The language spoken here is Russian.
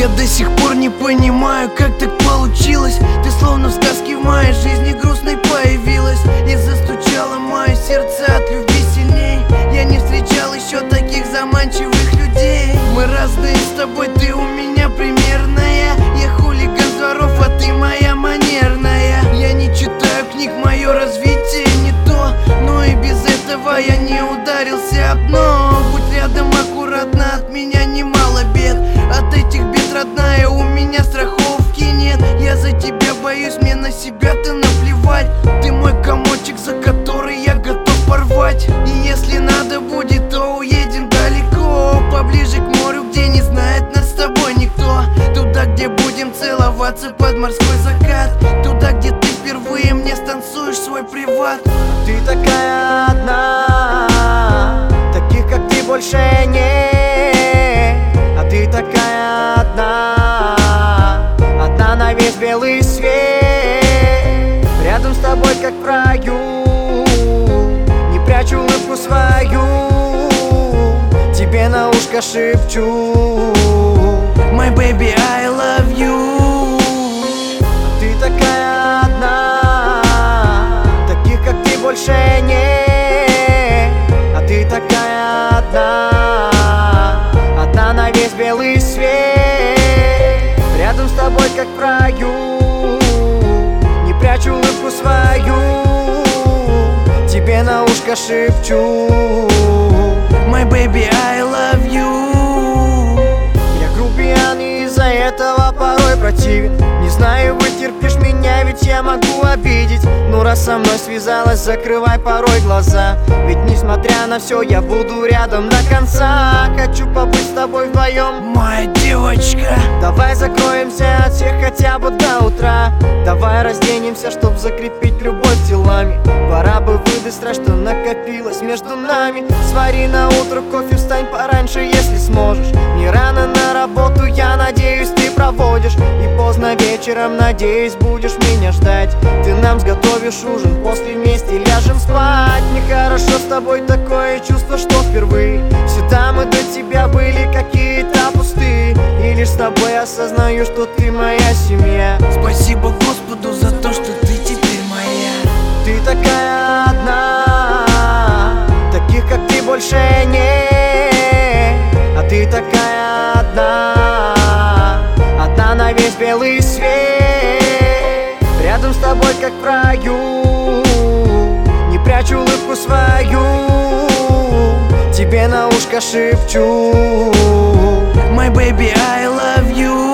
Я до сих пор не понимаю, как так получилось. Ты словно в сказке в моей жизни грустной появилась и застучало мое сердце от любви сильней. Я не встречал еще таких заманчивых людей. Мы разные с тобой, ты у меня примерная. Я хулиган дворов, а ты моя манерная. Я не читаю книг, мое развитие не то, но и без этого я не ударился об дно. Будь рядом аккуратно, от меня немало бед. От этих бед, родная, у меня страховки нет. Я за тебя боюсь, мне на себя-то наплевать. Ты мой комочек, за который я готов порвать. И если надо будет, то уедем далеко, поближе к морю, где не знает нас с тобой никто. Туда, где будем целоваться под морской закат. Туда, где ты впервые мне станцуешь свой приват. Ты такая одна, таких как ты больше нет. А ты такая одна, одна на весь белый свет. Рядом с тобой, как в раю, не прячу улыбку свою, тебе на ушко шепчу: My baby, I love you. Ты такая одна, таких как ты больше нет. А ты такая одна, одна на весь белый свет. Рядом с тобой, как в раю, не прячу улыбку свою, тебе на ушко шепчу: My baby, I love you. Я грубиян и из-за этого порой противен. Не знаю, вытерпишь меня, ведь я могу обидеть. Ну раз со мной связалась, закрывай порой глаза. Ведь несмотря на все, я буду рядом до конца. Хочу побыть с тобой вдвоем, Моя девочка. давай закроемся от всех хотя бы до утра. Давай разденемся, чтоб закрепить любовь телами. Пора бы выдать страсть, что накопилось между нами. Свари на утро кофе, встань пораньше, если сможешь. Не рано на работу, я надеюсь, ты проводишь. И поздно вечером, надеюсь, будешь меня ждать. Ты нам сготовишь ужин, после вместе ляжем спать. Мне хорошо с тобой, такое чувство, что впервые. Всегда мы до тебя были какие-то пустые. И лишь с тобой осознаю, что ты моя семья. Спасибо Господу за то, что ты теперь моя. Ты такая одна, таких как ты больше нет. А ты такая одна, одна на весь белый свет. Рядом с тобой, как в раю, не прячу улыбку свою, тебе на ушко шепчу: My baby, I love you.